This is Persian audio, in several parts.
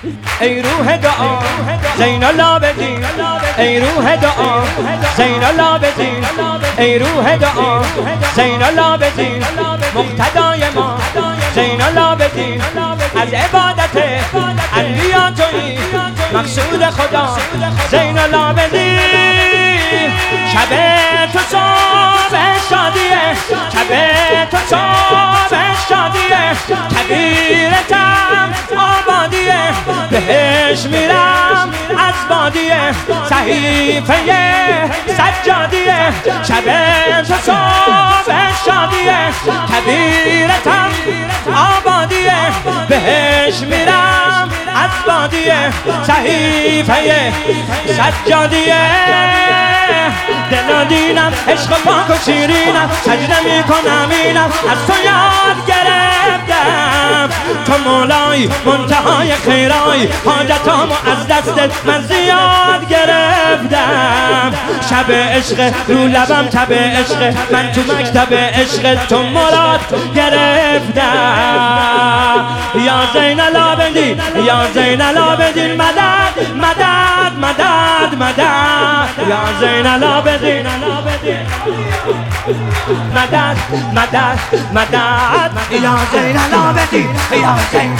ای روح دعا زین العابدین، ای روح دعا زین العابدین، ای روح دعا زین العابدین، مقتدای ما زین العابدین، از عبادت انبیا تویی مقصود خدا زین العابدین. شب تو صبح شادیه، شب تو صبح شادیه، کبیرتم آبادیه، بهش میرم از بادیه، صحیفه سجادیه، شب تو صبح شادیه، کبیرتم آبادیه، بهش میرم از بادیه، صحیفه سجادیه. دل و دینم عشق پاک و شیرینم، سجده میکنم اینم از تو یاد گرفتم، تو مولای منتهای خیرای، حاجتامو از دستت من زیاد گرفتم. شب عشق رو لبم تب عشق، من تو مکتب عشق تو مراد گرفتم. یا زین العابدین، یا زین العابدین، مدد مدد مدد مدد، یا زین العابدین، مدد مدد مدد، یا زین العابدین، یا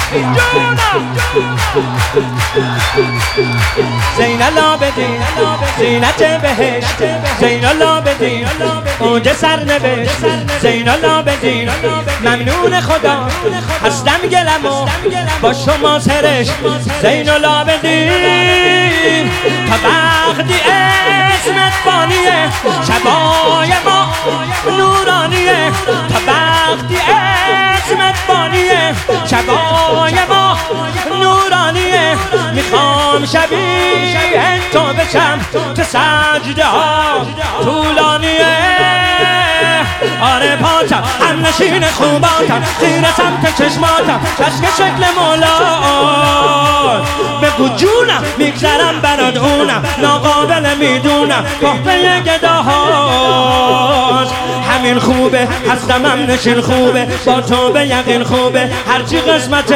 زین العابدین، زینت بهشت زین العابدین، اوج سرنوشت زین العابدین، ممنون خدا هستم گلمو با شما سرشت زین العابدین. تا وقتی اسمت بانیه شبای ما نورانیه، تا وقتی اسمت بانیه شبای ما نورانیه، میخوام شبیه تو بشم تو سجده ها طولانیه. آره پاچم هم نشین خوباتم، زیر سمت چشماتم چشم شکل مولاد، بگو جونم میگذرم برات اونم، ناقابل میدونم کهبه گداهاست. همین خوبه هستم هم نشین خوبه، با تو به یقین خوبه هرچی قسمت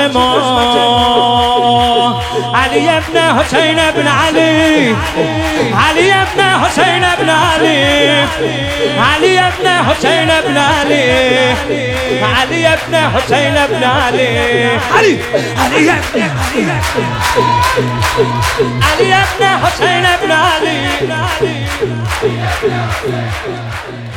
ما. علی ابن حسین ابن علی، علی ابن حسین ابن علی، علی ابن حسین ابن علی، علی ابن حسین ابن علی، علی علی ابن علی ابن حسین ابن علی.